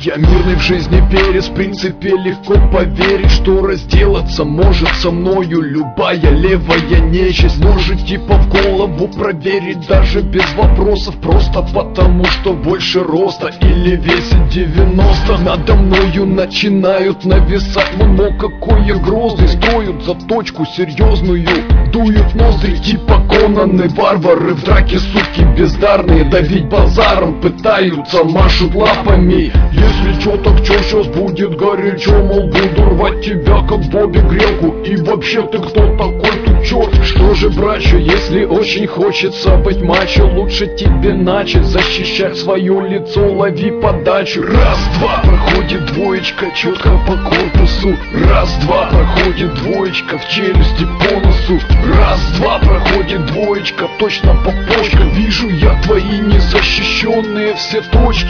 Я мирный в жизни перец, в принципе легко поверить, что разделаться может со мною любая левая нечисть. Может типа в голову проверить даже без вопросов, просто потому что больше роста или весит 90. Надо мною начинают нависать, вон какой я грозный. Строят заточку серьезную, дуют ноздри типа Конаны. Варвары в драке, суки бездарные, давить базаром пытаются, машут лапами. Если чё, так чё, щас будет горячо, мол, буду рвать тебя как Бобби Грелку. И вообще ты кто такой тут, чёрт? Что же, братья, если очень хочется быть мачо, лучше тебе начать защищать свое лицо, лови подачу. Раз-два, проходит двоечка четко по корпусу. Раз-два, проходит двоечка в челюсти по носу. Раз-два, проходит двоечка точно по почкам. Вижу я твои незащищенные все точки.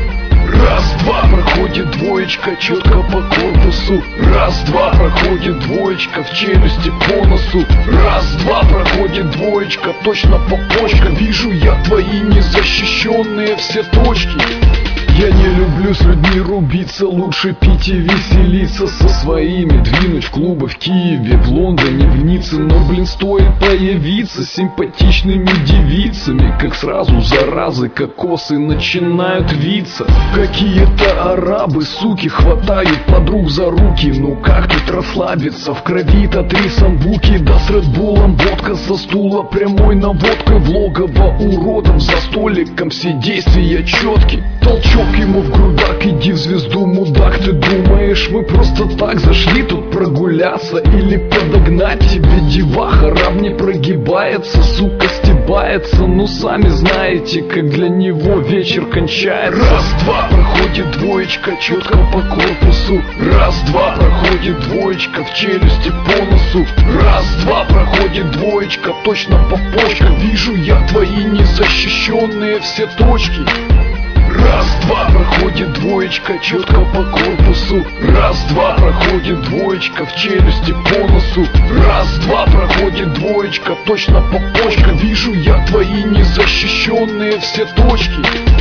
Раз-два, проходит двоечка четко по корпусу. Раз-два, проходит двоечка в челюсти по носу. Раз-два, проходит двоечка точно по почкам. Вижу я твои незащищенные все точки. Я не люблю с людьми рубиться, лучше пить и веселиться со своими. Двинуть в клубы в Киеве, в Лондоне, в Ницце. Но, блин, стоит появиться симпатичными девицами, как сразу заразы кокосы начинают виться. Какие-то арабы, суки, хватают подруг за руки. Ну как тут расслабиться, в крови-то 3 самбуки. Да с редбулом водка со стула, прямой наводкой в логово уродов. За столиком все действия четкие. Толчок ему в грудак, иди в звезду, мудак. Ты думаешь, мы просто так зашли тут прогуляться или подогнать тебе деваха? Раб не прогибается, сука стебается. Ну сами знаете, как для него вечер кончается. Раз-два, проходит двоечка четко по корпусу. Раз-два, проходит двоечка в челюсти по носу. Раз-два, проходит двоечка точно по почкам. Вижу я твои незащищенные все точки. Раз-два, проходит двоечка четко по корпусу. Раз-два, проходит двоечка в челюсти по носу. Раз-два, проходит двоечка точно по почкам. Вижу я твои незащищенные все точки.